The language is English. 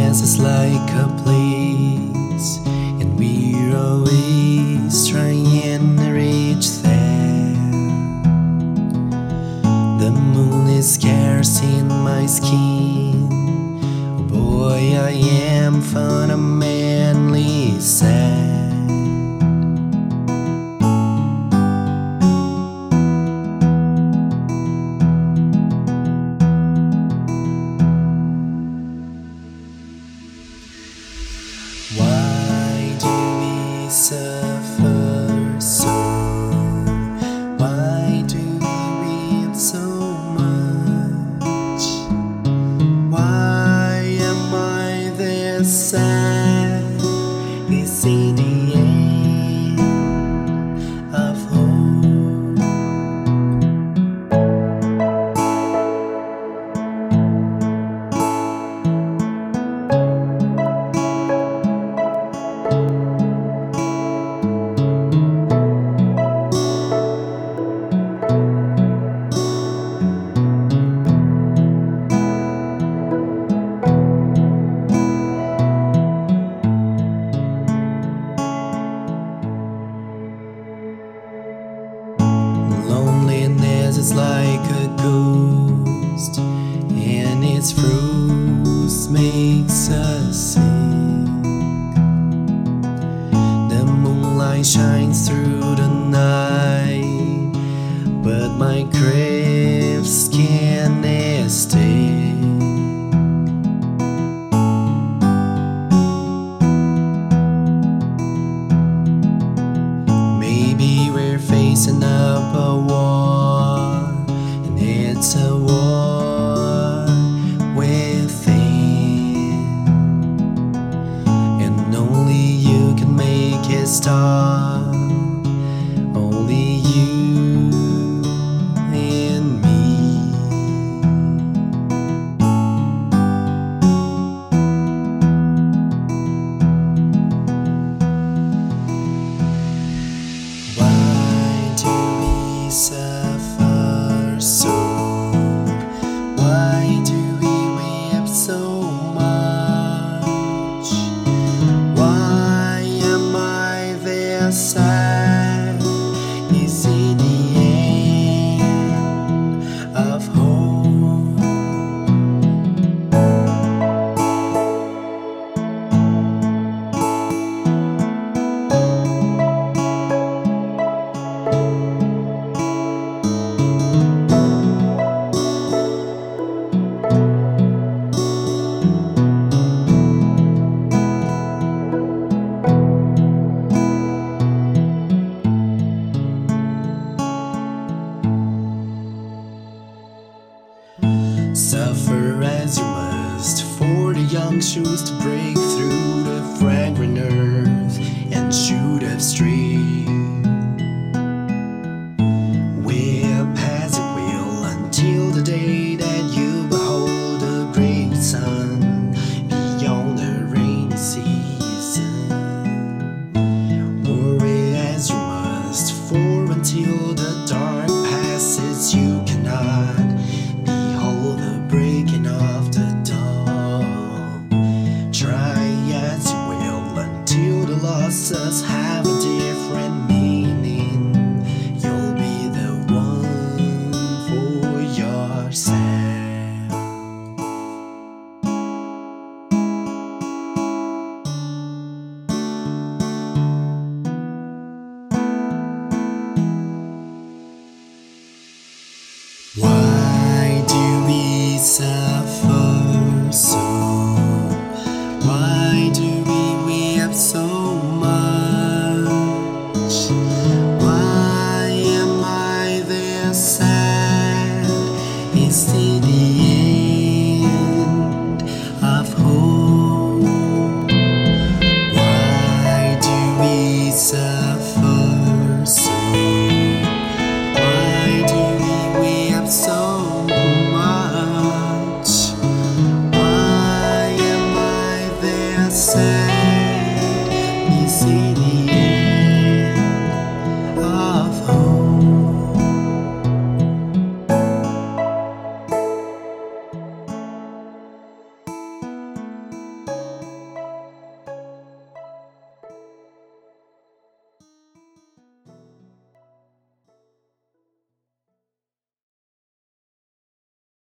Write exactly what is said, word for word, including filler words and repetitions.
loneliness is like a place, and we're always trying to reach there. The moon is scarce in my skin. Oh boy, I am fundamentally sad. Why do we suffer so? Why do we weep so much? Why am I this sad? Is it the end of hope? Loneliness is like a ghost, and its fruits makes us sing. The moonlight shines through the night, but my craves skin is still. Maybe we're facing up a war, and it's a war within, and only you can make it stop. Only you and me. Why do we suffer so? Why do we weep so much? Why am I this sad? Is it the end of hope? Suffer as you must, for the young choose to break through the fragrant earth and shoot upstream. We'll pass it will until the day that you behold the great sun beyond the rainy season. Worry as you must, for until the dark passes you cannot breaking of the dawn. Try as you will until the losses happen.